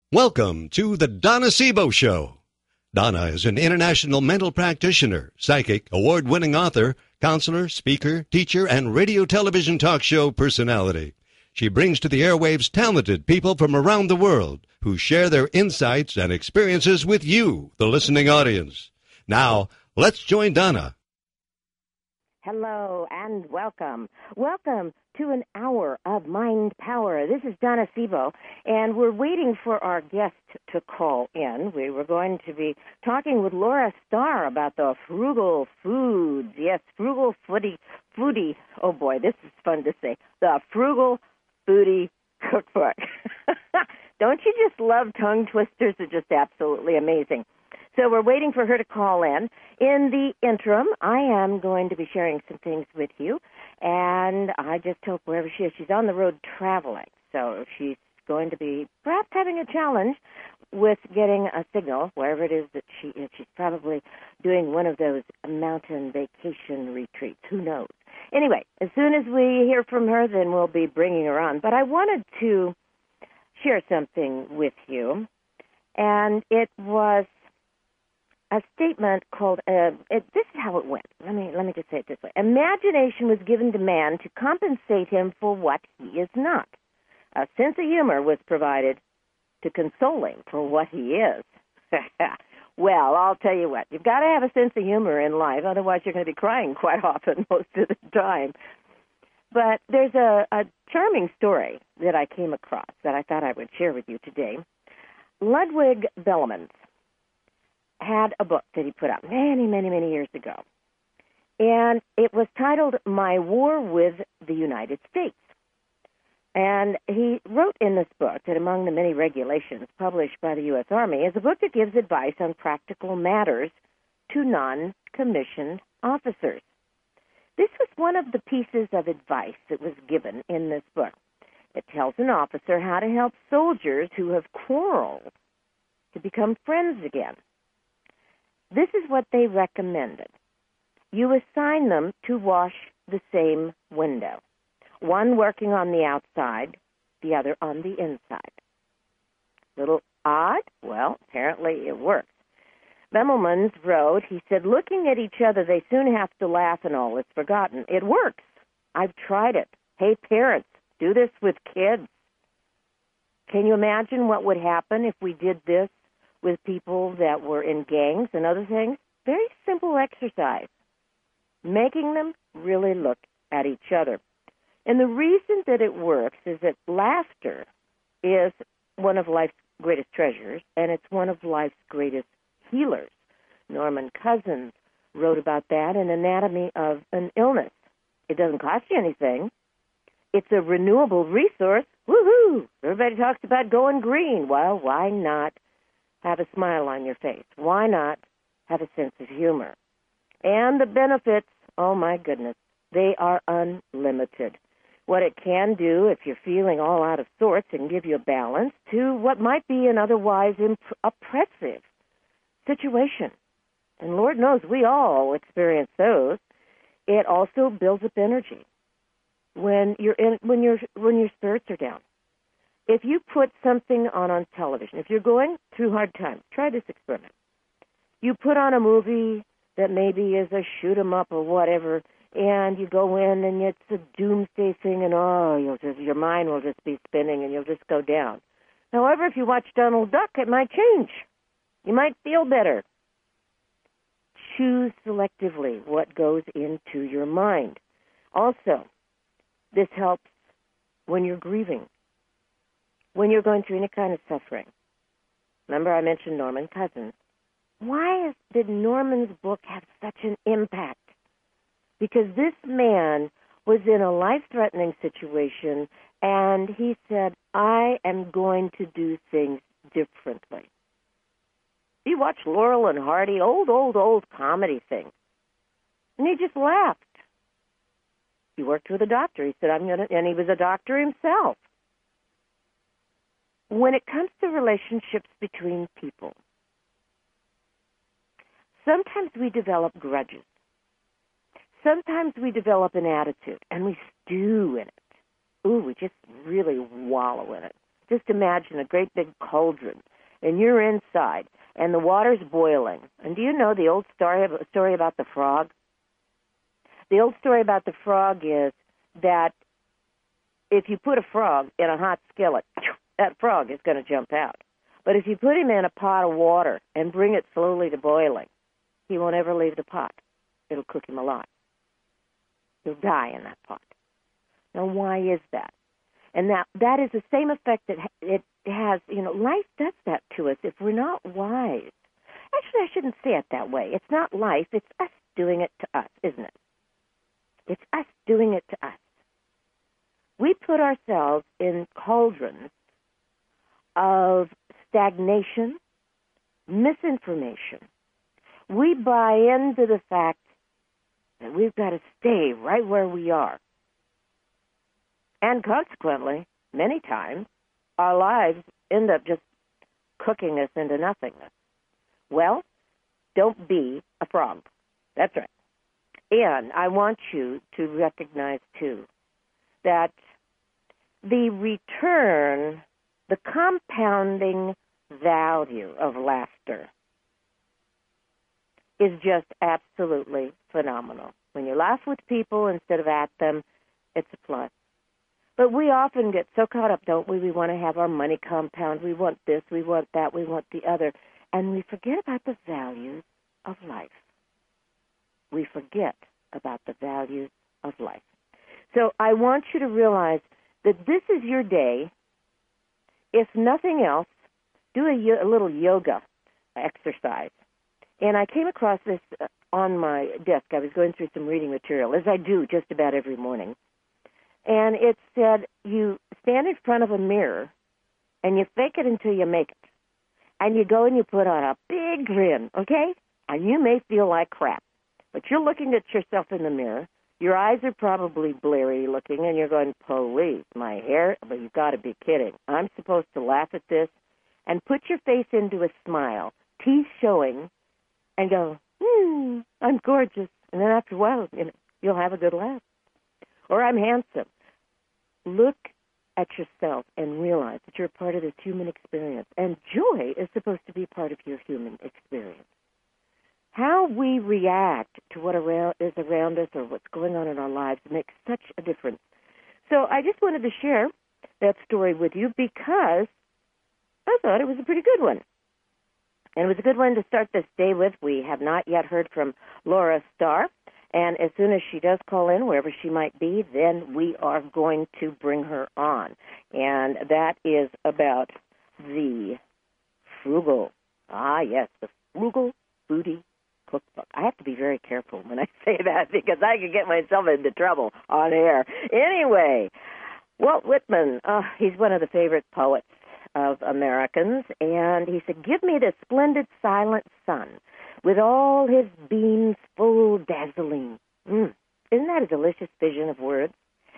Welcome to the Donna Sebo Show. Donna is an international mental practitioner, psychic, award-winning author, counselor, speaker, teacher, and radio television talk show personality. She brings to the airwaves talented people from around the world who share their insights and experiences with you, the listening audience. Now, let's join Donna. Hello and welcome. Welcome to an hour of Mind Power. This is Donna Sebo, and we're waiting for our guest to call in. We were going to be talking with Laura Starr about the frugal foods. Yes, frugal foodie. Oh boy, this is fun to say. The frugal foodie cookbook. Don't you just love tongue twisters? They're just absolutely amazing. So we're waiting for her to call in. In the interim, I am going to be sharing some things with you, and I just hope wherever she is, she's on the road traveling. So she's going to be perhaps having a challenge with getting a signal wherever it is that she is. She's probably doing one of those mountain vacation retreats. Who knows? Anyway, as soon as we hear from her, then we'll be bringing her on. But I wanted to share something with you, and it was a statement called, this is how it went. Let me just say it this way. Imagination was given to man to compensate him for what he is not. A sense of humor was provided to console him for what he is. Well, I'll tell you what. You've got to have a sense of humor in life, otherwise you're going to be crying quite often most of the time. But there's a charming story that I came across that I thought I would share with you today. Ludwig Bellemans had a book that he put out many years ago. And it was titled My War with the United States. And he wrote in this book that among the many regulations published by the U.S. Army is a book that gives advice on practical matters to non-commissioned officers. This was one of the pieces of advice that was given in this book. It tells an officer how to help soldiers who have quarreled to become friends again. This is what they recommended. You assign them to wash the same window, one working on the outside, the other on the inside. Little odd? Well, apparently it works. Bemelmans wrote, he said, looking at each other, they soon have to laugh and all is forgotten. It works. I've tried it. Hey, parents, do this with kids. Can you imagine what would happen if we did this with people that were in gangs and other things? Very simple exercise, making them really look at each other. And the reason that it works is that laughter is one of life's greatest treasures, and it's one of life's greatest healers. Norman Cousins wrote about that in Anatomy of an Illness. It doesn't cost you anything. It's a renewable resource. Woohoo! Everybody talks about going green. Well, why not have a smile on your face? Why not have a sense of humor? And the benefits, oh my goodness, they are unlimited. What it can do if you're feeling all out of sorts and give you a balance to what might be an otherwise oppressive situation. And Lord knows we all experience those. It also builds up energy when your spirits are down. If you put something on television, if you're going through hard times, try this experiment. You put on a movie that maybe is a shoot 'em up or whatever, and you go in and it's a doomsday thing, and your mind will just be spinning and you'll just go down. However, if you watch Donald Duck, it might change. You might feel better. Choose selectively what goes into your mind. Also, this helps when you're grieving, when you're going through any kind of suffering. Remember I mentioned Norman Cousins. Why did Norman's book have such an impact? Because this man was in a life-threatening situation, and he said, I am going to do things differently. You watch Laurel and Hardy, old comedy thing, and he just laughed. He worked with a doctor. He said, and he was a doctor himself. When it comes to relationships between people, sometimes we develop grudges. Sometimes we develop an attitude, and we stew in it. We just really wallow in it. Just imagine a great big cauldron, and you're inside, and the water's boiling. And do you know the old story about the frog? The old story about the frog is that if you put a frog in a hot skillet, that frog is going to jump out. But if you put him in a pot of water and bring it slowly to boiling, he won't ever leave the pot. It'll cook him alive. He'll die in that pot. Now, why is that? And that is the same effect that it has. Life does that to us if we're not wise. Actually, I shouldn't say it that way. It's not life. It's us doing it to us, isn't it? It's us doing it to us. We put ourselves in cauldrons of stagnation, misinformation. We buy into the fact that we've got to stay right where we are. And consequently, many times, our lives end up just cooking us into nothingness. Well, don't be a frog. That's right. And I want you to recognize, too, that the return, the compounding value of laughter is just absolutely phenomenal. When you laugh with people instead of at them, it's a plus. But we often get so caught up, don't we? We want to have our money compound. We want this, we want that, we want the other. And we forget about the values of life. We forget about the values of life. So I want you to realize that this is your day. If nothing else, do a little yoga exercise. And I came across this on my desk. I was going through some reading material, as I do just about every morning. And it said, you stand in front of a mirror, and you fake it until you make it. And you go and you put on a big grin, okay? And you may feel like crap. But you're looking at yourself in the mirror. Your eyes are probably blurry looking, and you're going, police, my hair? But you've got to be kidding. I'm supposed to laugh at this? And put your face into a smile, teeth showing, and go, I'm gorgeous. And then after a while, you'll have a good laugh. Or I'm handsome. Look at yourself and realize that you're a part of this human experience. And joy is supposed to be part of your human experience. How we react to what is around us or what's going on in our lives makes such a difference. So I just wanted to share that story with you because I thought it was a pretty good one. And it was a good one to start this day with. We have not yet heard from Laura Starr. And as soon as she does call in, wherever she might be, then we are going to bring her on. And that is about the frugal, the frugal foodie cookbook. I have to be very careful when I say that because I could get myself into trouble on air. Anyway, Walt Whitman, he's one of the favorite poets of Americans, and he said, give me the splendid silent sun with all his beams full dazzling. Isn't that a delicious vision of words?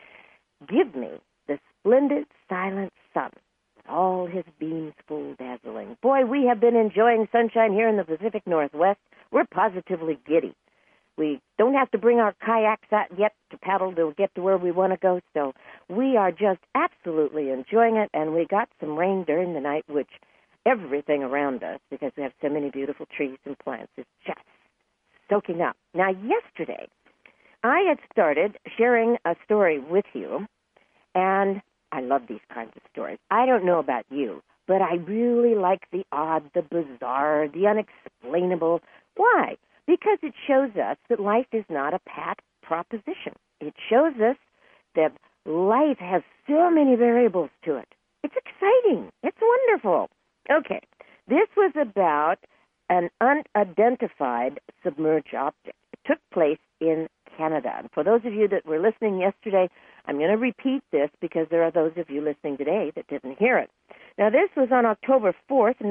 Give me the splendid silent sun with all his beams full dazzling. Boy, we have been enjoying sunshine here in the Pacific Northwest. We're positively giddy. We don't have to bring our kayaks out yet to paddle to get to where we want to go, so we are just absolutely enjoying it, and we got some rain during the night, which everything around us, because we have so many beautiful trees and plants, is just soaking up. Now, yesterday, I had started sharing a story with you, and I love these kinds of stories. I don't know about you, but I really like the odd, the bizarre, the unexplainable. Why? Because it shows us that life is not a pat proposition. It shows us that life has so many variables to it. It's exciting. It's wonderful. Okay, this was about an unidentified submerged object. It took place in Canada. And for those of you that were listening yesterday, I'm going to repeat this because there are those of you listening today that didn't hear it. Now, this was on October 4th,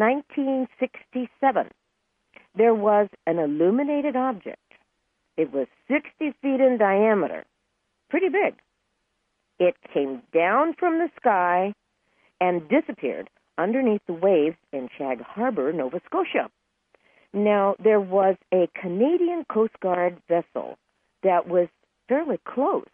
1967. There was an illuminated object. It was 60 feet in diameter, pretty big. It came down from the sky and disappeared underneath the waves in Shag Harbor, Nova Scotia. Now, there was a Canadian Coast Guard vessel that was fairly close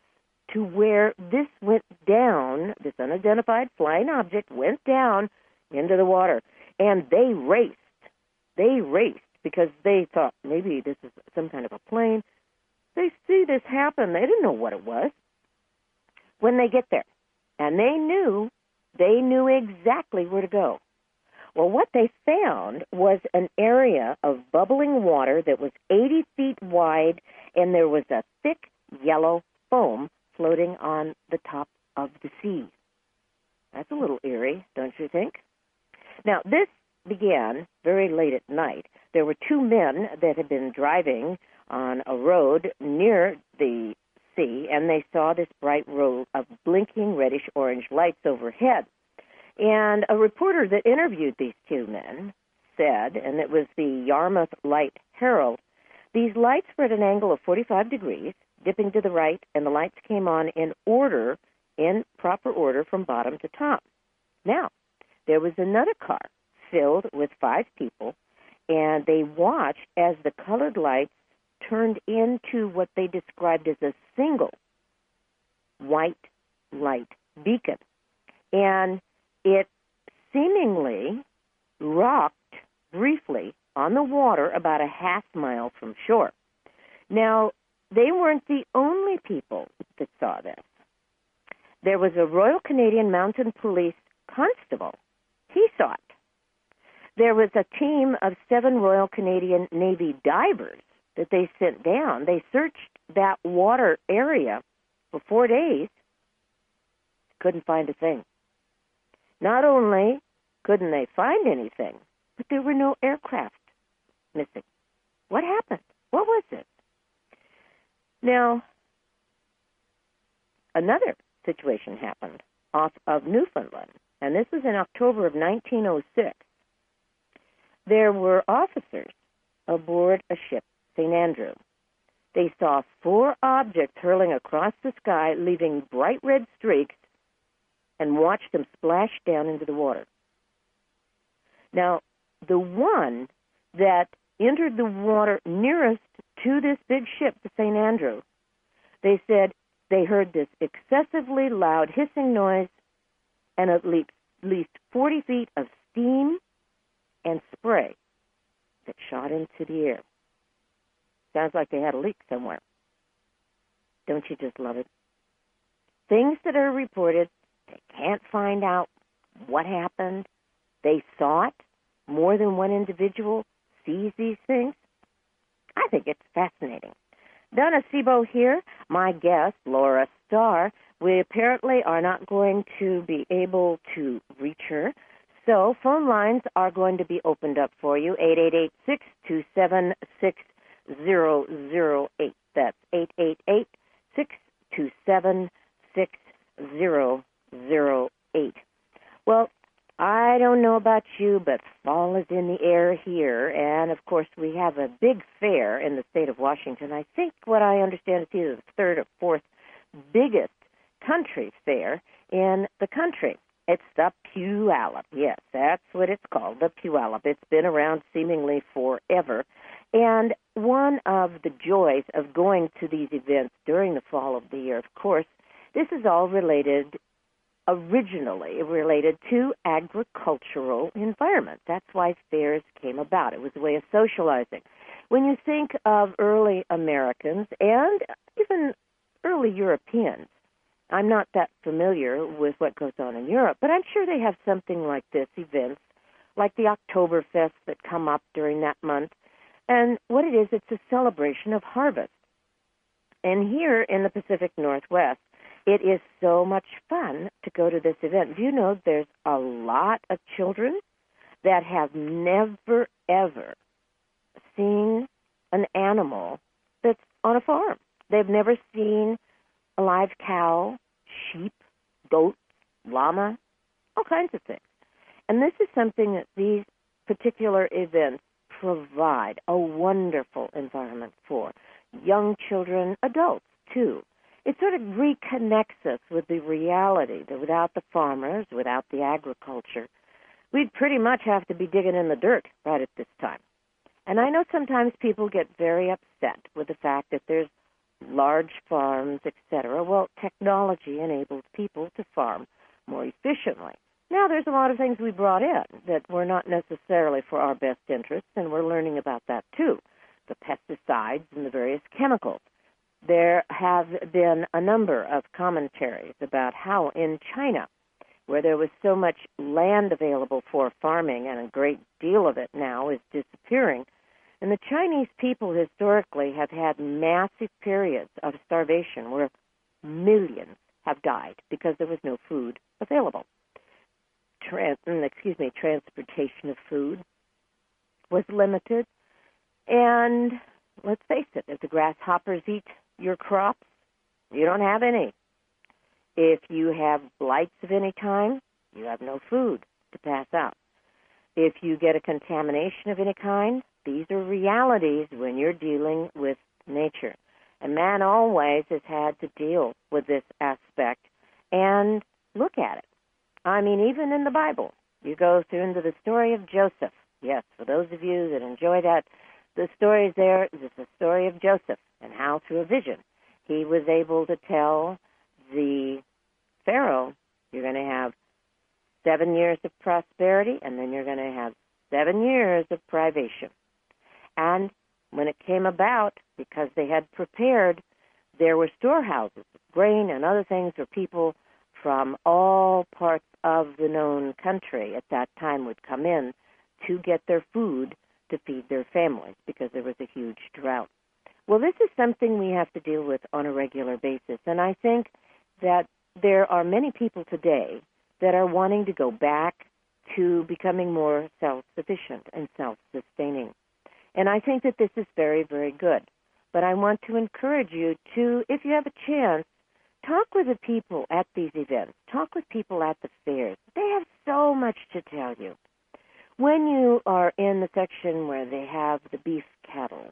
to where this went down, this unidentified flying object went down into the water. And they raced. They raced because they thought maybe this is some kind of a plane. They see this happen. They didn't know what it was when they get there. And they knew exactly where to go. Well, what they found was an area of bubbling water that was 80 feet wide, and there was a thick yellow foam floating on the top of the sea. That's a little eerie, don't you think? Now, this began very late at night. There were two men that had been driving on a road near the sea, and they saw this bright row of blinking reddish-orange lights overhead. And a reporter that interviewed these two men said, and it was the Yarmouth Light Herald, these lights were at an angle of 45 degrees, dipping to the right, and the lights came on in order, in proper order from bottom to top. Now, there was another car filled with 5 people, and they watched as the colored lights turned into what they described as a single white light beacon. And it seemingly rocked briefly on the water about a half mile from shore. Now, they weren't the only people that saw this. There was a Royal Canadian Mounted Police constable. He saw it. There was a team of 7 Royal Canadian Navy divers that they sent down. They searched that water area for 4 days, couldn't find a thing. Not only couldn't they find anything, but there were no aircraft missing. What happened? What was it? Now, another situation happened off of Newfoundland, and this was in October of 1906. There were officers aboard a ship, St. Andrew. They saw 4 objects hurling across the sky, leaving bright red streaks, and watched them splash down into the water. Now, the one that entered the water nearest to this big ship, the St. Andrew, they said they heard this excessively loud hissing noise and at least 40 feet of steam and spray that shot into the air. Sounds like they had a leak somewhere. Don't you just love it? Things that are reported, they can't find out what happened. They saw it. More than one individual sees these things. I think it's fascinating. Donna Sebo here, my guest, Laura Starr. We apparently are not going to be able to reach her, so phone lines are going to be opened up for you, 888-627-6008. That's 888-627-6008. Well, I don't know about you, but fall is in the air here, and of course we have a big fair in the state of Washington. I think what I understand is either the 3rd or 4th biggest country fair in the country. It's the Puyallup. Yes, that's what it's called, the Puyallup. It's been around seemingly forever. And one of the joys of going to these events during the fall of the year, of course, this is all originally related to agricultural environment. That's why fairs came about. It was a way of socializing. When you think of early Americans and even early Europeans, I'm not that familiar with what goes on in Europe, but I'm sure they have something like this, events like the Oktoberfest that come up during that month. And what it is, it's a celebration of harvest. And here in the Pacific Northwest, it is so much fun to go to this event. Do you know there's a lot of children that have never, ever seen an animal that's on a farm? They've never seen a live cow, sheep, goat, llama, all kinds of things. And this is something that these particular events provide a wonderful environment for young children, adults too. It sort of reconnects us with the reality that without the farmers, without the agriculture, we'd pretty much have to be digging in the dirt right at this time. And I know sometimes people get very upset with the fact that there's large farms, etc. Well, technology enables people to farm more efficiently. Now, there's a lot of things we brought in that were not necessarily for our best interests, and we're learning about that too. The pesticides and the various chemicals. There have been a number of commentaries about how in China, where there was so much land available for farming, and a great deal of it now is disappearing, and the Chinese people historically have had massive periods of starvation where millions have died because there was no food available. Transportation of food was limited, and let's face it, if the grasshoppers eat your crops, you don't have any. If you have blights of any kind, you have no food to pass out. If you get a contamination of any kind, these are realities when you're dealing with nature. And man always has had to deal with this aspect and look at it. I mean, even in the Bible, you go through into the story of Joseph. Yes, for those of you that enjoy that, the stories there is the story of Joseph and how through a vision he was able to tell the Pharaoh, you're going to have 7 years of prosperity, and then you're going to have 7 years of privation. And when it came about, because they had prepared, there were storehouses of grain and other things where people from all parts of the known country at that time would come in to get their food to feed their families because there was a huge drought. Well, this is something we have to deal with on a regular basis, and I think that there are many people today that are wanting to go back to becoming more self-sufficient and self-sustaining. And I think that this is very, very good. But I want to encourage you to, if you have a chance, talk with the people at these events. Talk with people at the fairs. They have so much to tell you. When you are in the section where they have the beef cattle,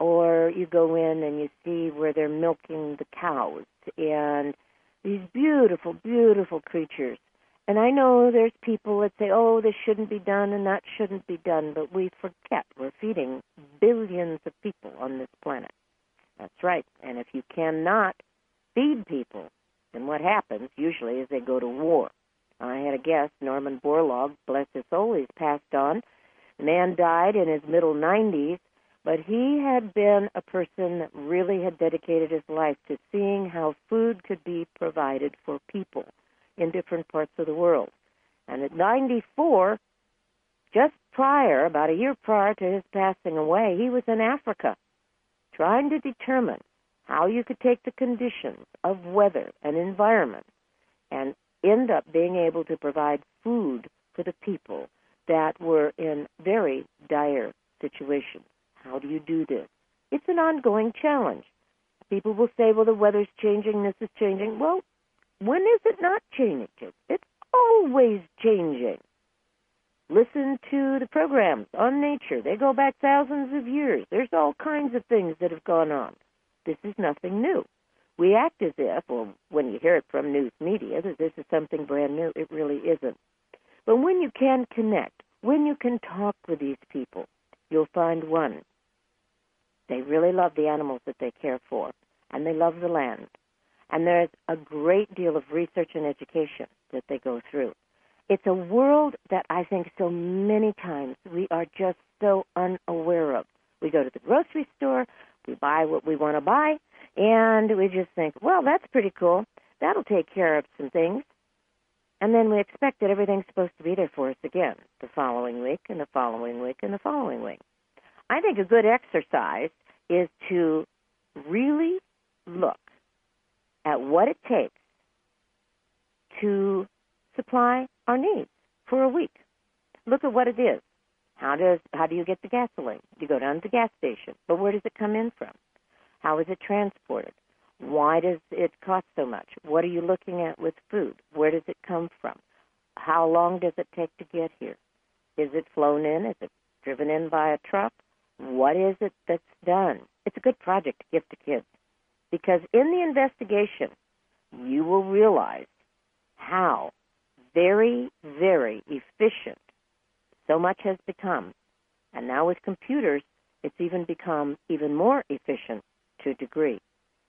or you go in and you see where they're milking the cows and these beautiful, beautiful creatures. And I know there's people that say, oh, this shouldn't be done and that shouldn't be done, but we forget we're feeding billions of people on this planet. That's right. And if you cannot feed people, then what happens usually is they go to war. I had a guest, Norman Borlaug, bless his soul, he's passed on. The man died in his middle 90s, but he had been a person that really had dedicated his life to seeing how food could be provided for people in different parts of the world. And at 94, just prior, about a year prior to his passing away, he was in Africa trying to determine how you could take the conditions of weather and environment and end up being able to provide food for the people that were in very dire situations. How do you do this? It's an ongoing challenge. People will say, well, the weather's changing, this is changing. Well, when is it not changing? It's always changing. Listen to the programs on nature. They go back thousands of years. There's all kinds of things that have gone on. This is nothing new. We act as if, or when you hear it from news media, that this is something brand new. It really isn't. But when you can connect, when you can talk with these people, you'll find one. They really love the animals that they care for, and they love the land. And there's a great deal of research and education that they go through. It's a world that I think so many times we are just so unaware of. We go to the grocery store, we buy what we want to buy, and we just think, well, that's pretty cool. That'll take care of some things. And then we expect that everything's supposed to be there for us again the following week and the following week and the following week. I think a good exercise is to really look at what it takes to supply our needs for a week. Look at what it is. How do you get the gasoline? You go down to the gas station, but where does it come in from? How is it transported? Why does it cost so much? What are you looking at with food? Where does it come from? How long does it take to get here? Is it flown in? Is it driven in by a truck? What is it that's done? It's a good project to give to kids because in the investigation, you will realize how very, very efficient so much has become. And now with computers, it's even become even more efficient to a degree.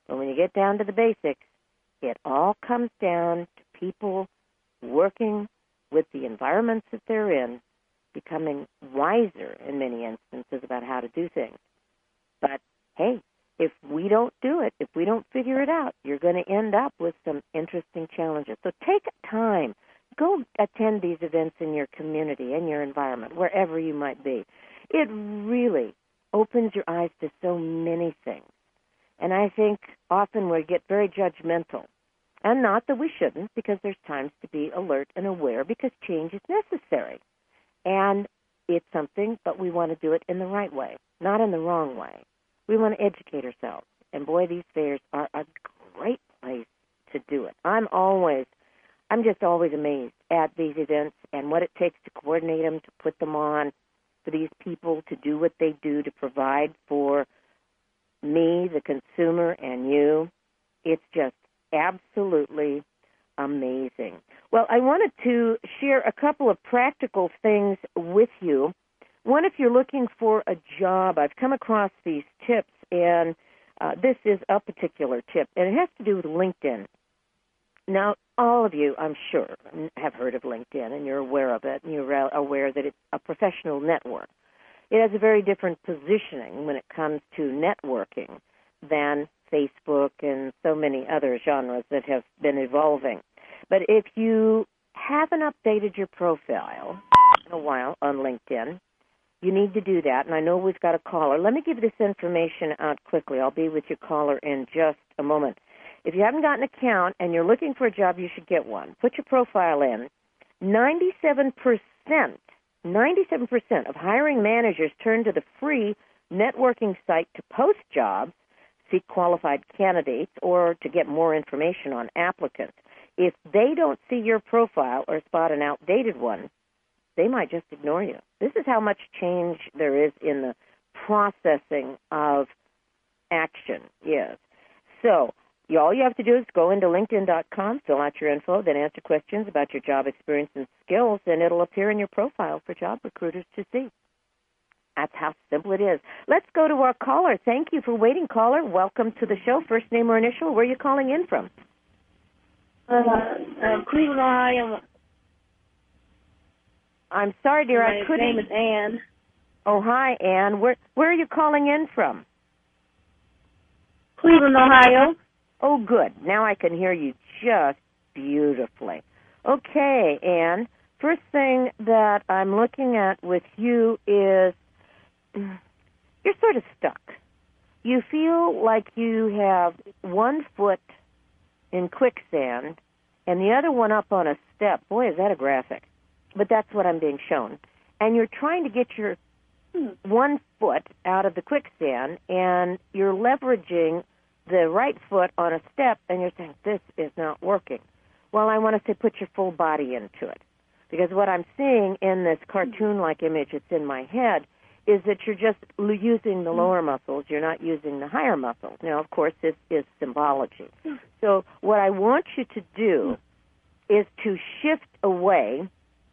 But when you get down to the basics, it all comes down to people working with the environments that they're in, becoming wiser in many instances about how to do things. But, hey, if we don't do it, if we don't figure it out, you're going to end up with some interesting challenges. So take time. Go attend these events in your community, in your environment, wherever you might be. It really opens your eyes to so many things. And I think often we get very judgmental. And not that we shouldn't, because there's times to be alert and aware, because change is necessary. And it's something, but we want to do it in the right way, not in the wrong way. We want to educate ourselves. And boy, these fairs are a great place to do it. I'm just always amazed at these events and what it takes to coordinate them, to put them on, for these people to do what they do, to provide for me, the consumer, and you. It's just absolutely amazing. Well, I wanted to share a couple of practical things with you. One, if you're looking for a job, I've come across these tips, and this is a particular tip, and it has to do with LinkedIn. Now, all of you, I'm sure, have heard of LinkedIn, and you're aware of it, and you're aware that it's a professional network. It has a very different positioning when it comes to networking than Facebook and so many other genres that have been evolving. But if you haven't updated your profile in a while on LinkedIn, you need to do that. And I know we've got a caller. Let me give this information out quickly. I'll be with your caller in just a moment. If you haven't got an account and you're looking for a job, you should get one. Put your profile in. 97% of hiring managers turn to the free networking site to post jobs, seek qualified candidates, or to get more information on applicants. If they don't see your profile or spot an outdated one, they might just ignore you. This is how much change there is in the processing of action. Yes. So all you have to do is go into LinkedIn.com, fill out your info, then answer questions about your job experience and skills, and it'll appear in your profile for job recruiters to see. That's how simple it is. Let's go to our caller. Thank you for waiting, caller. Welcome to the show. First name or initial, where are you calling in from? Cleveland, Ohio. I'm sorry, dear. My name is Ann. Oh, hi, Ann. Where are you calling in from? Cleveland, Ohio. Oh, good. Now I can hear you just beautifully. Okay, Ann. First thing that I'm looking at with you is you're sort of stuck. You feel like you have one foot in quicksand and the other one up on a step. Boy, is that a graphic. But that's what I'm being shown. And you're trying to get your one foot out of the quicksand, and you're leveraging the right foot on a step, and you're saying, this is not working. Well, I want to say put your full body into it. Because what I'm seeing in this cartoon-like image that's in my head is that you're just using the lower muscles. You're not using the higher muscles. Now, of course, this is symbology. So what I want you to do is to shift away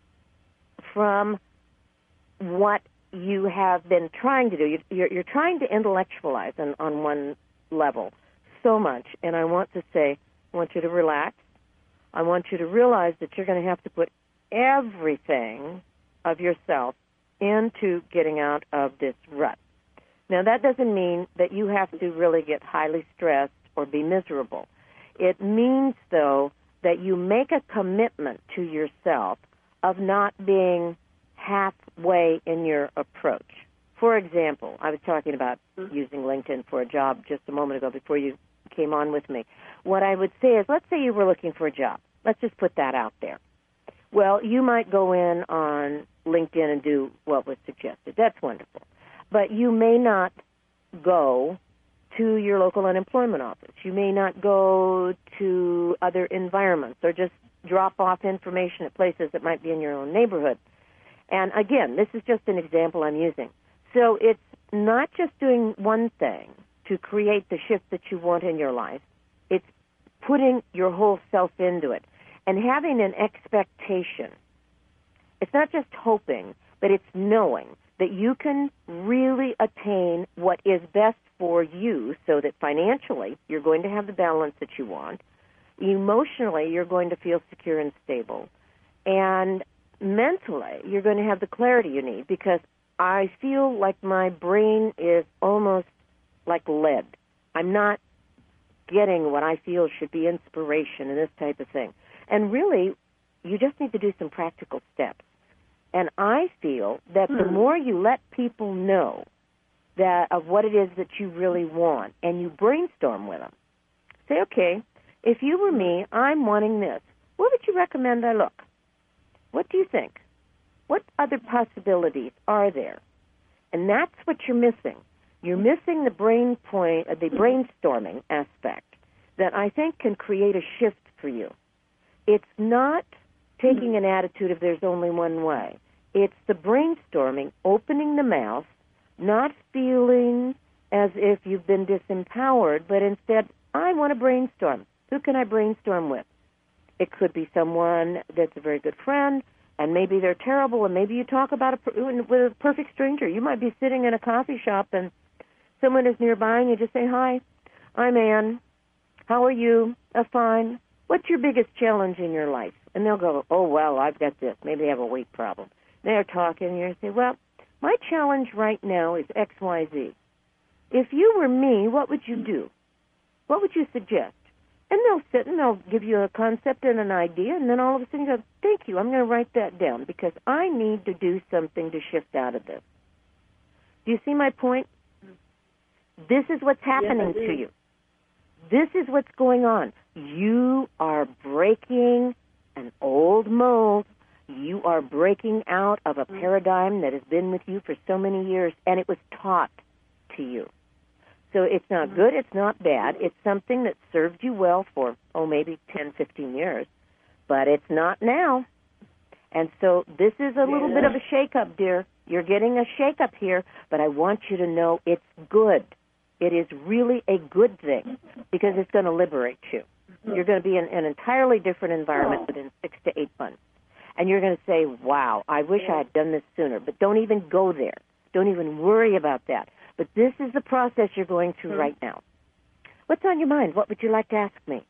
from what you have been trying to do. You're trying to intellectualize on one level so much, and I want to say, I want you to relax. I want you to realize that you're going to have to put everything of yourself into getting out of this rut. Now, that doesn't mean that you have to really get highly stressed or be miserable. It means, though, that you make a commitment to yourself of not being halfway in your approach. For example, I was talking about using LinkedIn for a job just a moment ago before you came on with me. What I would say is, let's say you were looking for a job. Let's just put that out there. Well, you might go in on LinkedIn and do what was suggested. That's wonderful. But you may not go to your local unemployment office. You may not go to other environments or just drop off information at places that might be in your own neighborhood. And again, this is just an example I'm using. So it's not just doing one thing to create the shift that you want in your life. It's putting your whole self into it and having an expectation. It's not just hoping, but it's knowing that you can really attain what is best for you so that financially you're going to have the balance that you want, emotionally you're going to feel secure and stable, and mentally you're going to have the clarity you need, because I feel like my brain is almost like lead. I'm not getting what I feel should be inspiration and this type of thing. And really, you just need to do some practical steps. And I feel that the more you let people know that of what it is that you really want, and you brainstorm with them, say, okay, if you were me, I'm wanting this. Where would you recommend I look? What do you think? What other possibilities are there? And that's what you're missing. You're missing the brainstorming aspect that I think can create a shift for you. It's not taking an attitude of there's only one way. It's the brainstorming, opening the mouth, not feeling as if you've been disempowered, but instead, I want to brainstorm. Who can I brainstorm with? It could be someone that's a very good friend, and maybe they're terrible, and maybe you talk about with a perfect stranger. You might be sitting in a coffee shop, and someone is nearby, and you just say, hi, I'm Ann. How are you? Fine. What's your biggest challenge in your life? And they'll go, oh, well, I've got this. Maybe they have a weight problem. They're talking, and you say, well, my challenge right now is X, Y, Z. If you were me, what would you do? What would you suggest? And they'll sit and they'll give you a concept and an idea, and then all of a sudden you go, thank you, I'm going to write that down because I need to do something to shift out of this. Do you see my point? This is what's happening to you. This is what's going on. You are breaking an old mold. You are breaking out of a paradigm that has been with you for so many years, and it was taught to you. So it's not good, it's not bad. It's something that served you well for, maybe 10, 15 years, but it's not now. And so this is a little bit of a shake-up, dear. You're getting a shake-up here, but I want you to know it's good. It is really a good thing because it's going to liberate you. You're going to be in an entirely different environment within 6 to 8 months. And you're going to say, wow, I wish I had done this sooner. But don't even go there. Don't even worry about that. But this is the process you're going through right now. What's on your mind? What would you like to ask me?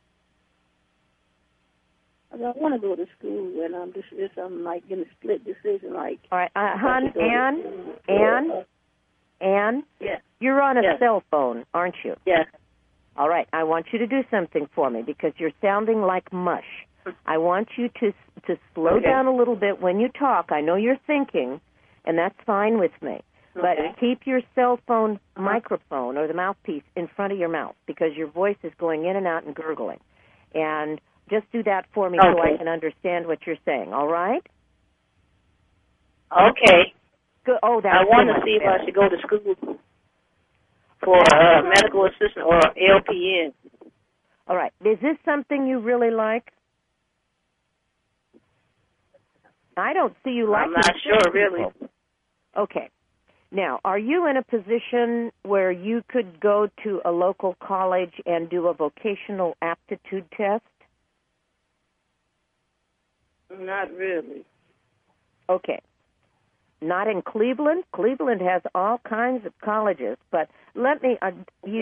I want to go to school, and I'm like in a split decision. Like, all right, hon, Ann, yeah, you're on a cell phone, aren't you? Yes. All right, I want you to do something for me because you're sounding like mush. I want you to slow down a little bit when you talk. I know you're thinking, and that's fine with me. But keep your cell phone microphone or the mouthpiece in front of your mouth because your voice is going in and out and gurgling. And just do that for me so I can understand what you're saying, all right? Okay. Good. Oh, that's I want to see if I should go to school for medical assistant or LPN. All right. Is this something you really like? I don't see you liking it. I'm not sure, really. Okay. Now, are you in a position where you could go to a local college and do a vocational aptitude test? Not really. Okay. Not in Cleveland? Cleveland has all kinds of colleges, but let me, I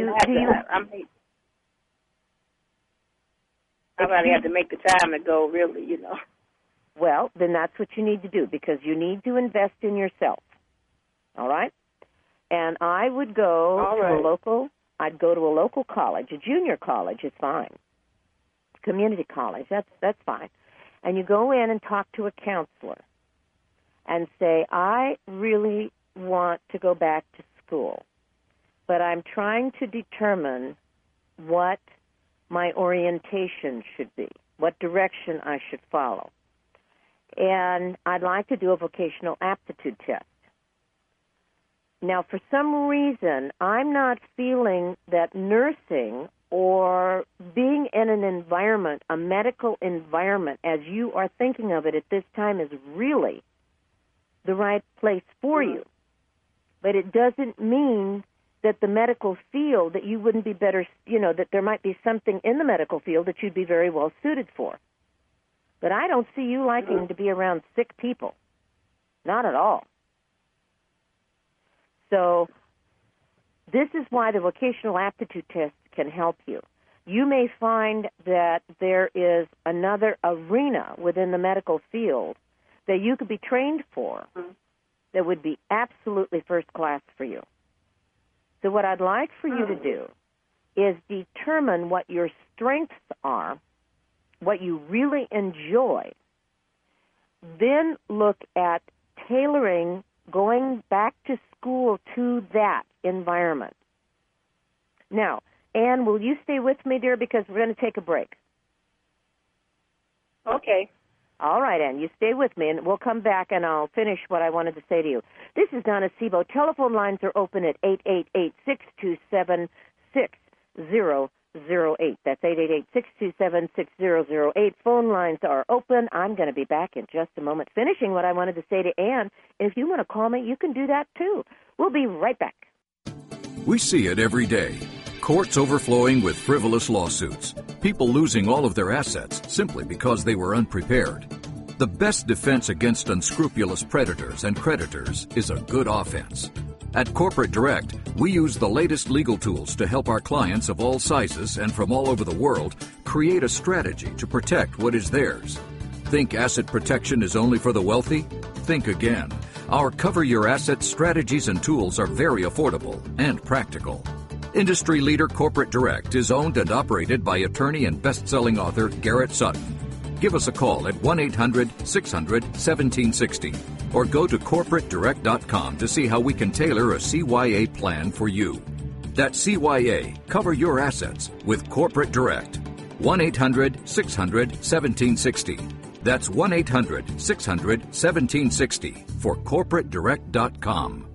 probably have to make the time to go, really, you know. Well, then that's what you need to do because you need to invest in yourself. All right? And I would go I'd go to a local college. A junior college is fine. Community college, that's fine. And you go in and talk to a counselor and say, I really want to go back to school, but I'm trying to determine what my orientation should be, what direction I should follow. And I'd like to do a vocational aptitude test. Now, for some reason, I'm not feeling that nursing or being in an environment, a medical environment, as you are thinking of it at this time, is really the right place for you. But it doesn't mean that the medical field, that you wouldn't be better, that there might be something in the medical field that you'd be very well suited for. But I don't see you liking to be around sick people. Not at all. So this is why the vocational aptitude test can help you. You may find that there is another arena within the medical field that you could be trained for that would be absolutely first class for you. So what I'd like for you to do is determine what your strengths are, what you really enjoy, then look at tailoring, going back to school to that environment. Now, Anne, will you stay with me, dear, because we're going to take a break. Okay. All right, Anne, you stay with me, and we'll come back, and I'll finish what I wanted to say to you. This is Donna Sebo. Telephone lines are open at 888-627-6008. That's 888-627-6008. Phone lines are open. I'm going to be back in just a moment, finishing what I wanted to say to Anne. If you want to call me, you can do that, too. We'll be right back. We see it every day. Courts overflowing with frivolous lawsuits. People losing all of their assets simply because they were unprepared. The best defense against unscrupulous predators and creditors is a good offense. At Corporate Direct, we use the latest legal tools to help our clients of all sizes and from all over the world create a strategy to protect what is theirs. Think asset protection is only for the wealthy? Think again. Our Cover Your Assets strategies and tools are very affordable and practical. Industry leader Corporate Direct is owned and operated by attorney and best-selling author Garrett Sutton. Give us a call at 1-800-600-1760 or go to corporatedirect.com to see how we can tailor a CYA plan for you. That's CYA, Cover Your Assets, with Corporate Direct. 1-800-600-1760. That's 1-800-600-1760 for corporatedirect.com.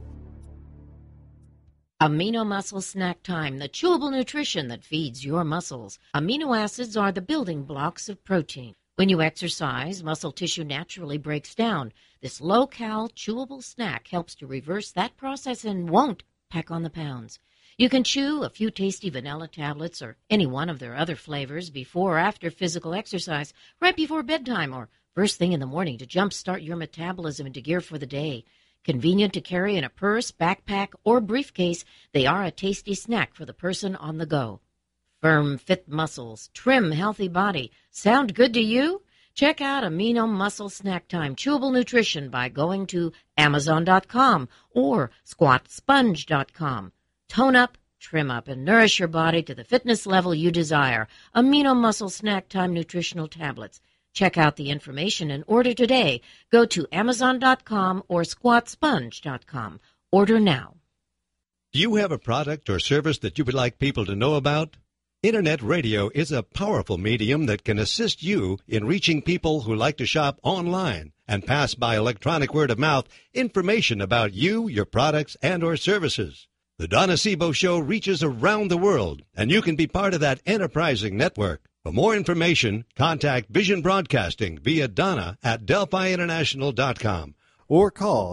Amino Muscle Snack Time, the chewable nutrition that feeds your muscles. Amino acids are the building blocks of protein. When you exercise, muscle tissue naturally breaks down. This low-cal, chewable snack helps to reverse that process and won't pack on the pounds. You can chew a few tasty vanilla tablets or any one of their other flavors before or after physical exercise, right before bedtime or first thing in the morning to jumpstart your metabolism into gear for the day. Convenient to carry in a purse, backpack, or briefcase, they are a tasty snack for the person on the go. Firm, fit muscles, trim, healthy body. Sound good to you? Check out Amino Muscle Snack Time Chewable Nutrition by going to Amazon.com or SquatSponge.com. Tone up, trim up, and nourish your body to the fitness level you desire. Amino Muscle Snack Time Nutritional Tablets. Check out the information and order today. Go to Amazon.com or SquatSponge.com. Order now. Do you have a product or service that you would like people to know about? Internet radio is a powerful medium that can assist you in reaching people who like to shop online and pass by electronic word of mouth information about you, your products, and or services. The Donna Sebo Show reaches around the world, and you can be part of that enterprising network. For more information, contact Vision Broadcasting via Donna at DelphiInternational.com. Or call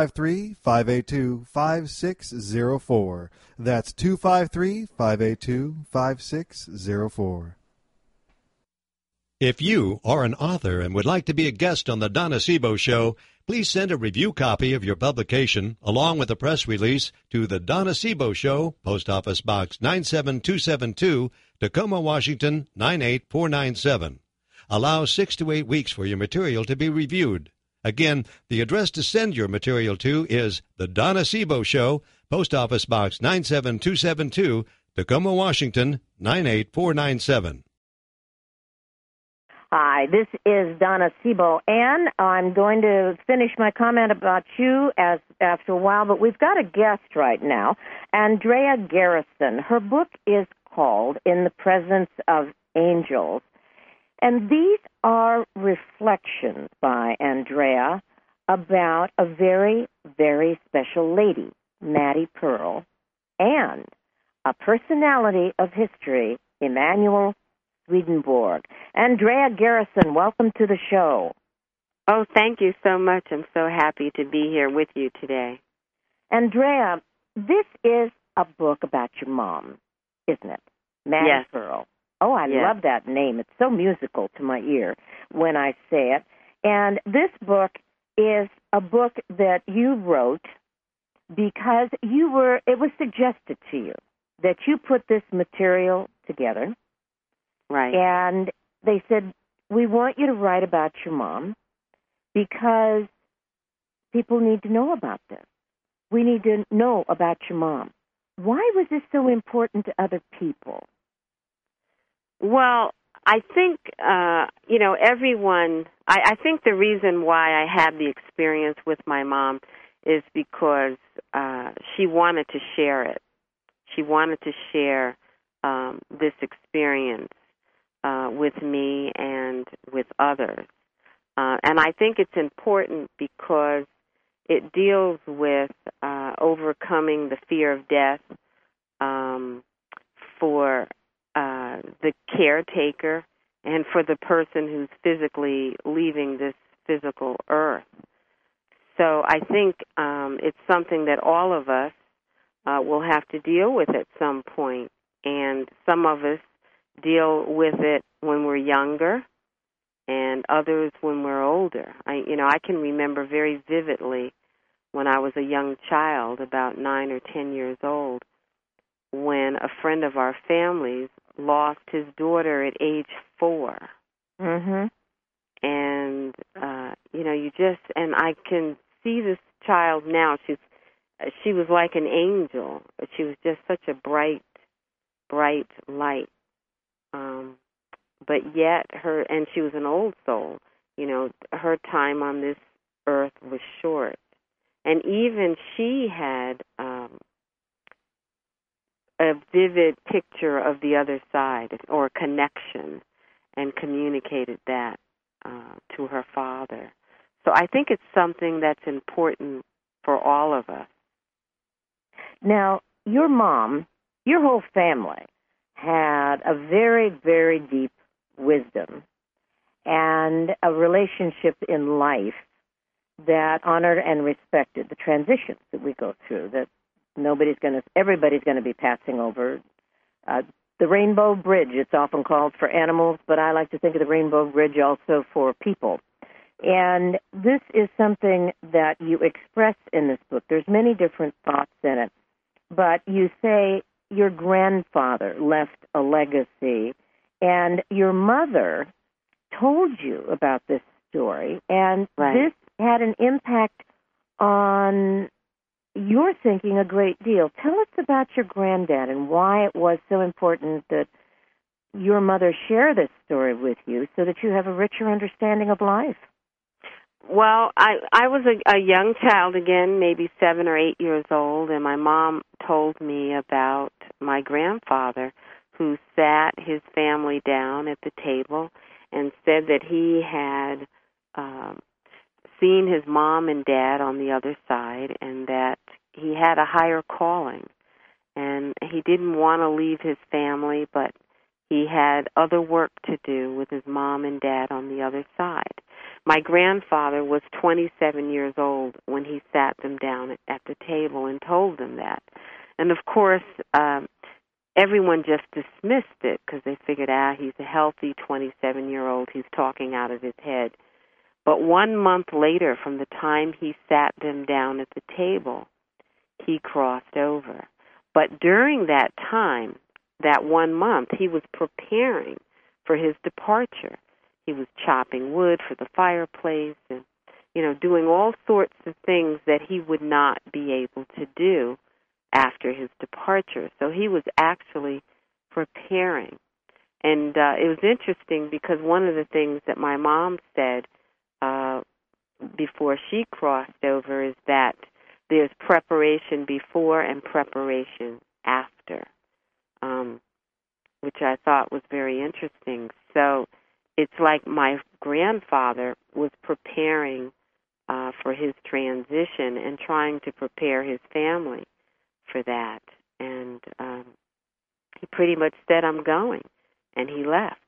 253-582-5604. That's 253-582-5604. If you are an author and would like to be a guest on the Donna Sebo Show, please send a review copy of your publication along with a press release to the Donna Sebo Show, Post Office Box 97272, Tacoma, Washington 98497. Allow 6 to 8 weeks for your material to be reviewed. Again, the address to send your material to is the Donna Sebo Show, Post Office Box 97272, Tacoma, Washington 98497. Hi, this is Donna Sebo, and I'm going to finish my comment about you after a while, but we've got a guest right now, Andrea Garrison. Her book is called In the Presence of Angels, and these are reflections by Andrea about a very, very special lady, Maddie Pearl, and a personality of history, Emanuel Swedenborg. Andrea Garrison, welcome to the show. Oh, thank you so much. I'm so happy to be here with you today. Andrea, this is a book about your mom, isn't it? Maddie Yes. Pearl. Oh, I Yes. love that name. It's so musical to my ear when I say it. And this book is a book that you wrote because it was suggested to you that you put this material together. Right. And they said, we want you to write about your mom because people need to know about this. We need to know about your mom. Why was this so important to other people? Well, I think, everyone, I think the reason why I had the experience with my mom is because she wanted to share it. She wanted to share this experience with me and with others. And I think it's important because it deals with overcoming the fear of death for the caretaker and for the person who's physically leaving this physical earth. So I think it's something that all of us will have to deal with at some point. And some of us deal with it when we're younger and others when we're older. I can remember very vividly when I was a young child, about 9 or 10 years old, when a friend of our family's lost his daughter at age 4. Mm-hmm. And, and I can see this child now. She was like an angel. She was just such a bright light. But yet and she was an old soul, her time on this earth was short. And even she had a vivid picture of the other side, or a connection, and communicated that to her father. So I think it's something that's important for all of us. Now, your mom, your whole family, had a very, very deep wisdom and a relationship in life that honored and respected the transitions that we go through, that everybody's going to be passing over. The Rainbow Bridge, it's often called for animals, but I like to think of the Rainbow Bridge also for people. And this is something that you express in this book. There's many different thoughts in it, but you say your grandfather left a legacy, and your mother told you about this story, and This had an impact on your thinking a great deal. Tell us about your granddad and why it was so important that your mother share this story with you so that you have a richer understanding of life. Well, I was a young child again, maybe 7 or 8 years old, and my mom told me about my grandfather who sat his family down at the table and said that he had seen his mom and dad on the other side and that he had a higher calling. And he didn't want to leave his family, but he had other work to do with his mom and dad on the other side. My grandfather was 27 years old when he sat them down at the table and told them that. And, of course, everyone just dismissed it because they figured, he's a healthy 27-year-old. He's talking out of his head. But 1 month later, from the time he sat them down at the table, he crossed over. But during that time, that 1 month, he was preparing for his departure. He was chopping wood for the fireplace and, doing all sorts of things that he would not be able to do after his departure. So he was actually preparing. And it was interesting because one of the things that my mom said before she crossed over is that there's preparation before and preparation after, which I thought was very interesting. So it's like my grandfather was preparing for his transition and trying to prepare his family for that. And he pretty much said, I'm going, and he left.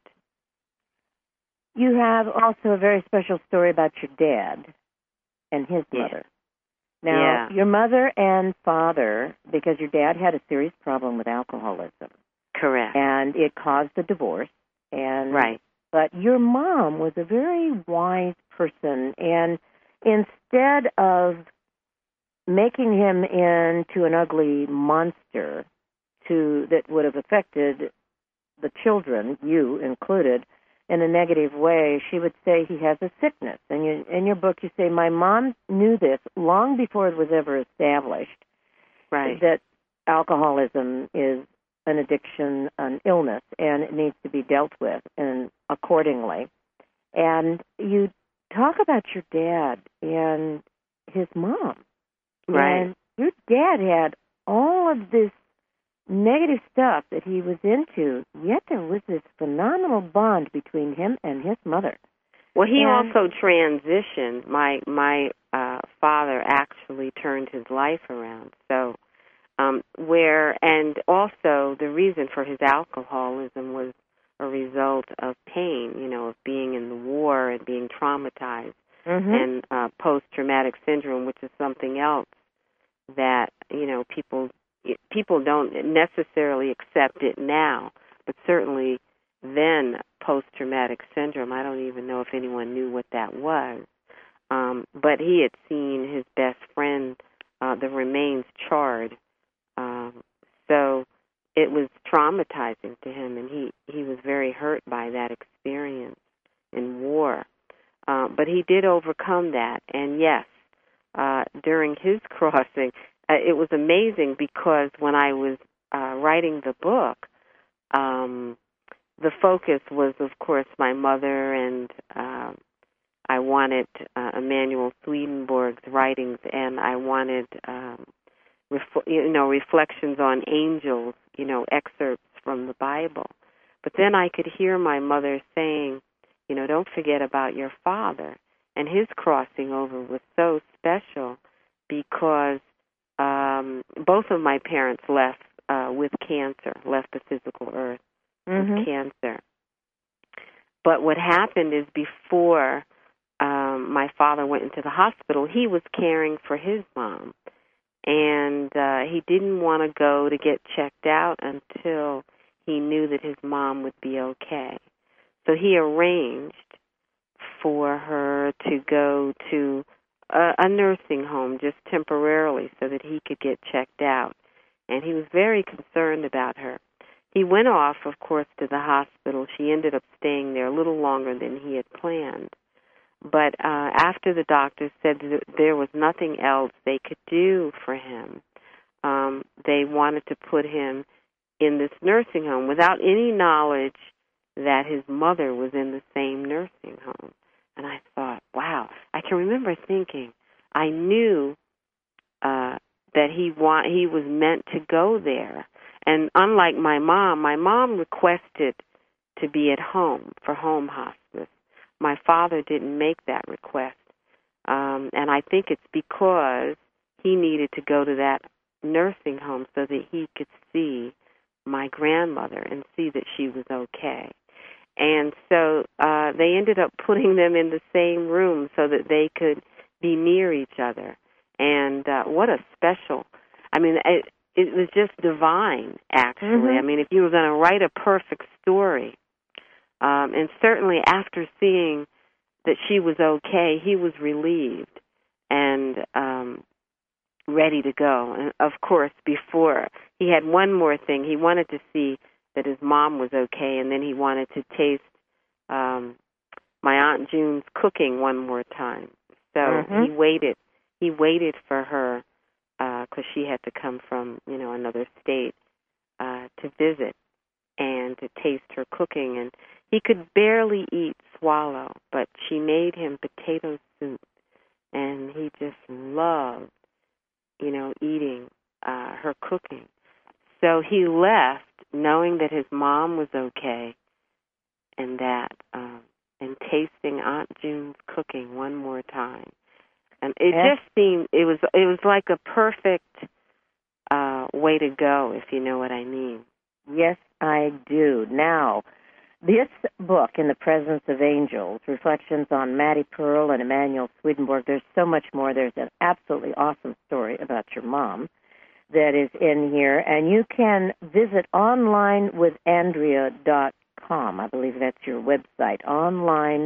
You have also a very special story about your dad and his mother. Now, your mother and father, because your dad had a serious problem with alcoholism. Correct. And it caused a divorce. And right. But your mom was a very wise person, and instead of making him into an ugly monster that would have affected the children, you included, in a negative way, she would say he has a sickness. And in your book, you say, my mom knew this long before it was ever established, right, that alcoholism is an addiction, an illness, and it needs to be dealt with and accordingly. And you talk about your dad and his mom. right. And your dad had all of this negative stuff that he was into, yet there was this phenomenal bond between him and his mother. Well, he also transitioned. My father actually turned his life around. So, and also the reason for his alcoholism was a result of pain, of being in the war and being traumatized, and post-traumatic syndrome, which is something else that, people don't necessarily accept it now, but certainly then post-traumatic syndrome, I don't even know if anyone knew what that was. But he had seen his best friend, the remains charred. So it was traumatizing to him, and he was very hurt by that experience in war. But he did overcome that, and yes, during his crossing, it was amazing because when I was writing the book, the focus was, of course, my mother, and I wanted Emanuel Swedenborg's writings, and I wanted, reflections on angels, excerpts from the Bible. But then I could hear my mother saying, don't forget about your father. And his crossing over was so special because both of my parents left with cancer, left the physical earth with cancer. But what happened is before my father went into the hospital, he was caring for his mom. And he didn't want to go to get checked out until he knew that his mom would be okay. So he arranged for her to go to a nursing home just temporarily so that he could get checked out. And he was very concerned about her. He went off, of course, to the hospital. She ended up staying there a little longer than he had planned. But after the doctors said that there was nothing else they could do for him, they wanted to put him in this nursing home without any knowledge that his mother was in the same nursing home. And I thought, wow. I can remember thinking, I knew that he was meant to go there. And unlike my mom requested to be at home for home hospice. My father didn't make that request. And I think it's because he needed to go to that nursing home so that he could see my grandmother and see that she was okay. And so they ended up putting them in the same room so that they could be near each other. And what a special, it was just divine, actually. I mean, if you were going to write a perfect story, and certainly after seeing that she was okay, he was relieved and ready to go. And, of course, before, he had one more thing. He wanted to see that his mom was okay, and then he wanted to taste my Aunt June's cooking one more time. So he waited for her because she had to come from, another state to visit and to taste her cooking. And he could barely swallow, but she made him potato soup, and he just loved, eating her cooking. So he left knowing that his mom was okay and that, and tasting Aunt June's cooking one more time. And it just seemed, it was like a perfect way to go, if you know what I mean. Yes, I do. Now, this book, In the Presence of Angels, Reflections on Mattie Pearl and Emanuel Swedenborg, there's so much more. There's an absolutely awesome story about your mom that is in here. And you can visit onlinewithandrea.com. I believe that's your website, onlinewithandrea.com.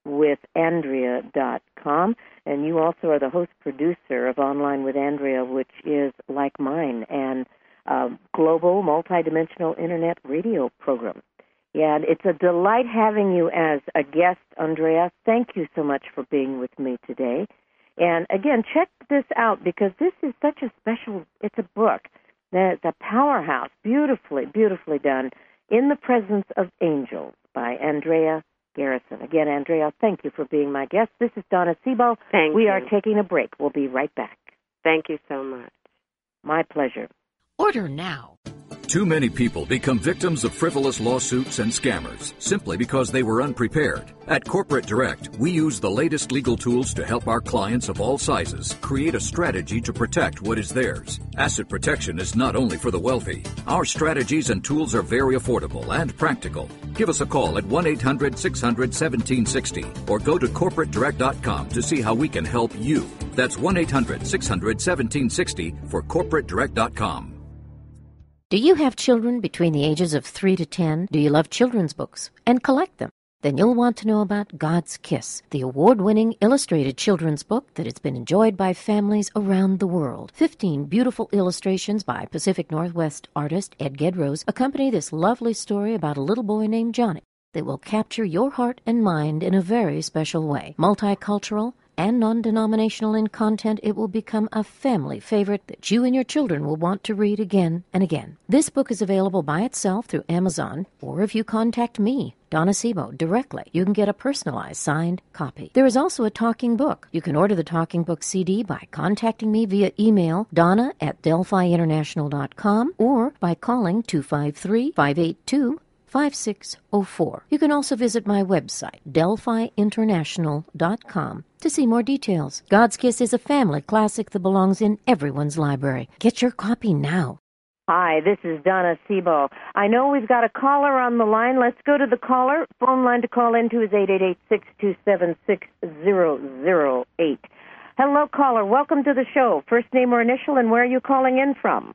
onlinewithandrea.com. And you also are the host-producer of Online with Andrea, which is, like mine, an global, multidimensional internet radio program. And it's a delight having you as a guest, Andrea. Thank you so much for being with me today. And again, check this out because this is such a special, it's a book. It's a powerhouse, beautifully, beautifully done, In the Presence of Angels by Andrea Garrison. Again, Andrea, thank you for being my guest. This is Donna Sebo. Thank you. We are taking a break. We'll be right back. Thank you so much. My pleasure. Order now. Too many people become victims of frivolous lawsuits and scammers simply because they were unprepared. At Corporate Direct, we use the latest legal tools to help our clients of all sizes create a strategy to protect what is theirs. Asset protection is not only for the wealthy. Our strategies and tools are very affordable and practical. Give us a call at 1-800-600-1760 or go to corporatedirect.com to see how we can help you. That's 1-800-600-1760 for corporatedirect.com. Do you have children between the ages of 3 to 10? Do you love children's books and collect them? Then you'll want to know about God's Kiss, the award-winning illustrated children's book that has been enjoyed by families around the world. 15 beautiful illustrations by Pacific Northwest artist Ed Gedrose accompany this lovely story about a little boy named Johnny that will capture your heart and mind in a very special way. Multicultural and non-denominational in content, it will become a family favorite that you and your children will want to read again and again. This book is available by itself through Amazon, or if you contact me, Donna Sebo, directly, you can get a personalized signed copy. There is also a talking book. You can order the talking book CD by contacting me via email, donna@delphiinternational.com, or by calling 253-582-5604. You can also visit my website, delphiinternational.com, to see more details. God's Kiss is a family classic that belongs in everyone's library. Get your copy now. Hi, this is Donna Sebo. I know we've got a caller on the line. Let's go to the caller. Phone line to call into is 888-627-6008. Hello, caller. Welcome to the show. First name or initial, and where are you calling in from?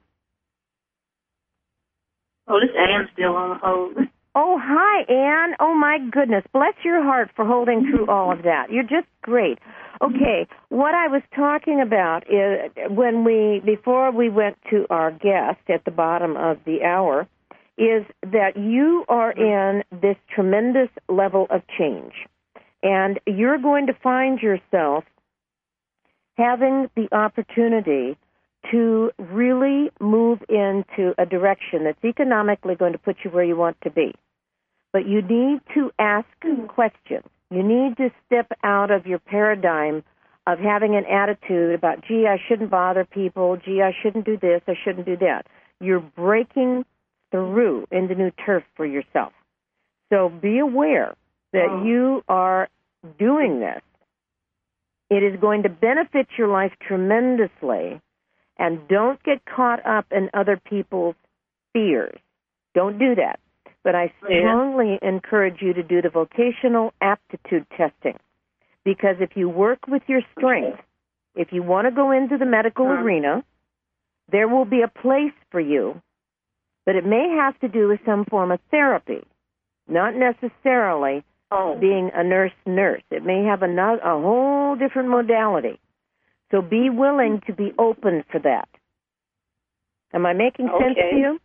Oh, this Anne's still on the hold. Oh, hi, Anne. Oh, my goodness. Bless your heart for holding through all of that. You're just great. Okay, what I was talking about is before we went to our guest at the bottom of the hour, is that you are in this tremendous level of change. And you're going to find yourself having the opportunity to really move into a direction that's economically going to put you where you want to be. But you need to ask questions. You need to step out of your paradigm of having an attitude about, gee, I shouldn't bother people, gee, I shouldn't do this, I shouldn't do that. You're breaking through into new turf for yourself. So be aware that you are doing this. It is going to benefit your life tremendously, and don't get caught up in other people's fears. Don't do that. But I strongly encourage you to do the vocational aptitude testing, because if you work with your strength, if you want to go into the medical arena, there will be a place for you, but it may have to do with some form of therapy, not necessarily being a nurse. It may have a whole different modality. So be willing to be open for that. Am I making sense to you?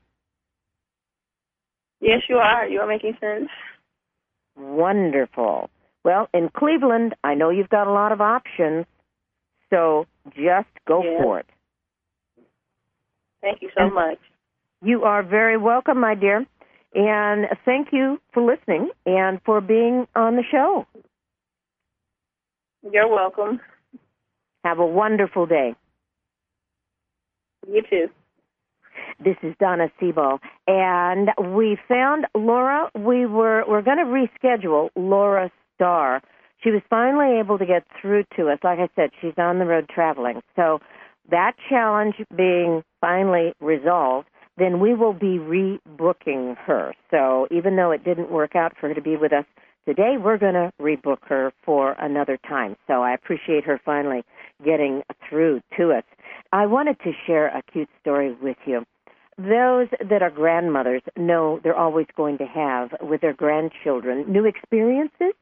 Yes, you are. You are making sense. Wonderful. Well, in Cleveland, I know you've got a lot of options, so just go for it. Thank you so much. You are very welcome, my dear. And thank you for listening and for being on the show. You're welcome. Have a wonderful day. You too. This is Donna Sebo, and we found Laura. We're going to reschedule Laura Starr. She was finally able to get through to us. Like I said, she's on the road traveling. So that challenge being finally resolved, then we will be rebooking her. So even though it didn't work out for her to be with us today, we're going to rebook her for another time. So I appreciate her finally getting through to us. I wanted to share a cute story with you. Those that are grandmothers know they're always going to have with their grandchildren new experiences,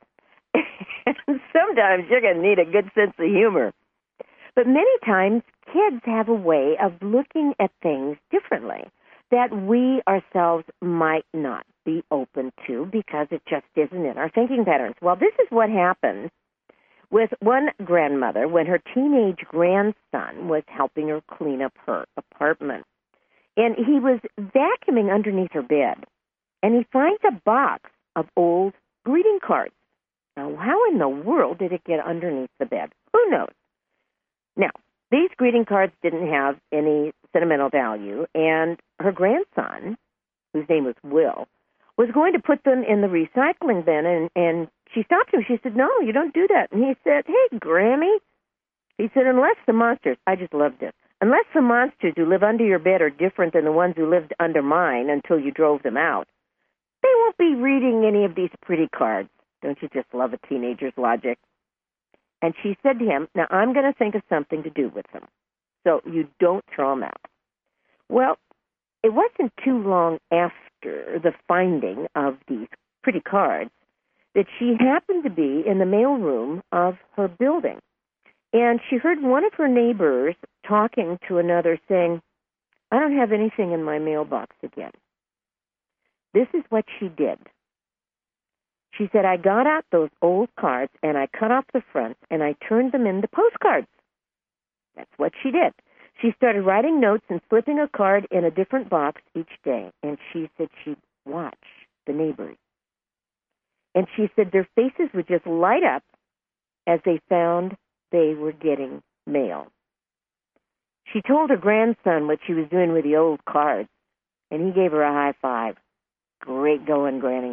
And sometimes you're going to need a good sense of humor. But many times, kids have a way of looking at things differently that we ourselves might not be open to because it just isn't in our thinking patterns. Well, this is what happened with one grandmother when her teenage grandson was helping her clean up her apartment. And he was vacuuming underneath her bed, and he finds a box of old greeting cards. Now, how in the world did it get underneath the bed? Who knows? Now, these greeting cards didn't have any sentimental value, and her grandson, whose name was Will, was going to put them in the recycling bin, and she stopped him. She said, "No, you don't do that." And he said, "Hey, Grammy," he said, "unless the monsters," I just loved it, "unless the monsters who live under your bed are different than the ones who lived under mine until you drove them out, they won't be reading any of these pretty cards." Don't you just love a teenager's logic? And she said to him, "Now, I'm going to think of something to do with them, so you don't throw them out." Well, it wasn't too long after the finding of these pretty cards that she happened to be in the mailroom of her building. And she heard one of her neighbors talking to another saying, "I don't have anything in my mailbox again." This is what she did. She said, "I got out those old cards and I cut off the fronts and I turned them into postcards." That's what she did. She started writing notes and slipping a card in a different box each day. And she said she'd watch the neighbors. And she said their faces would just light up as they found they were getting mail. She told her grandson what she was doing with the old cards, and he gave her a high five. "Great going, Granny."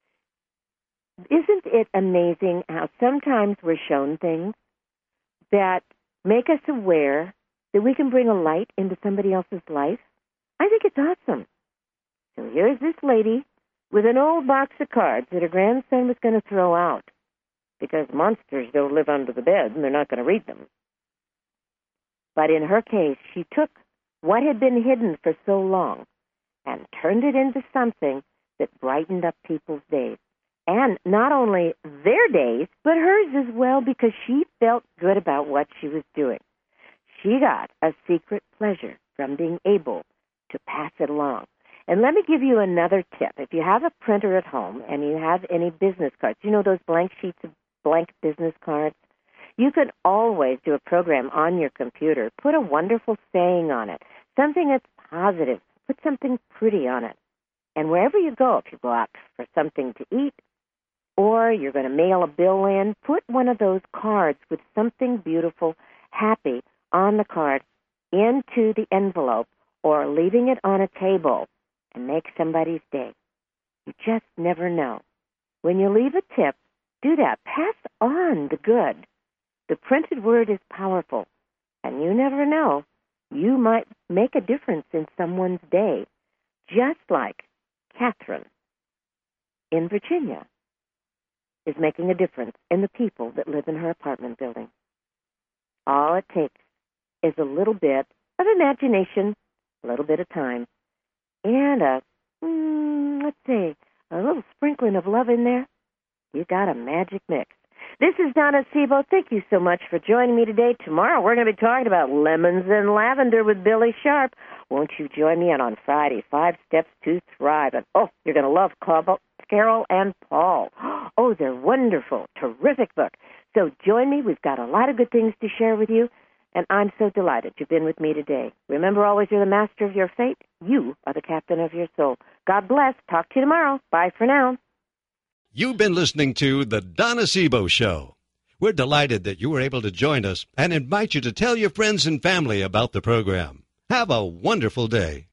Isn't it amazing how sometimes we're shown things that make us aware that we can bring a light into somebody else's life? I think it's awesome. So here's this lady with an old box of cards that her grandson was going to throw out because monsters don't live under the bed and they're not going to read them. But in her case, she took what had been hidden for so long and turned it into something that brightened up people's days. And not only their days, but hers as well, because she felt good about what she was doing. She got a secret pleasure from being able to pass it along. And let me give you another tip. If you have a printer at home and you have any business cards, you know those blank sheets of blank business cards? You can always do a program on your computer. Put a wonderful saying on it, something that's positive. Put something pretty on it. And wherever you go, if you go out for something to eat, or you're going to mail a bill in, put one of those cards with something beautiful, happy on the card into the envelope or leaving it on a table and make somebody's day. You just never know. When you leave a tip, do that. Pass on the good. The printed word is powerful, and you never know. You might make a difference in someone's day, just like Catherine in Virginia is making a difference in the people that live in her apartment building. All it takes is a little bit of imagination, a little bit of time, and a little sprinkling of love in there. You got a magic mix. This is Donna Sebo. Thank you so much for joining me today. Tomorrow we're going to be talking about lemons and lavender with Billy Sharp. Won't you join me on Friday, 5 Steps to Thrive? And, you're going to love Carol and Paul. Oh, they're wonderful. Terrific book. So join me. We've got a lot of good things to share with you, and I'm so delighted you've been with me today. Remember always, you're the master of your fate. You are the captain of your soul. God bless. Talk to you tomorrow. Bye for now. You've been listening to The Donna Sebo Show. We're delighted that you were able to join us and invite you to tell your friends and family about the program. Have a wonderful day.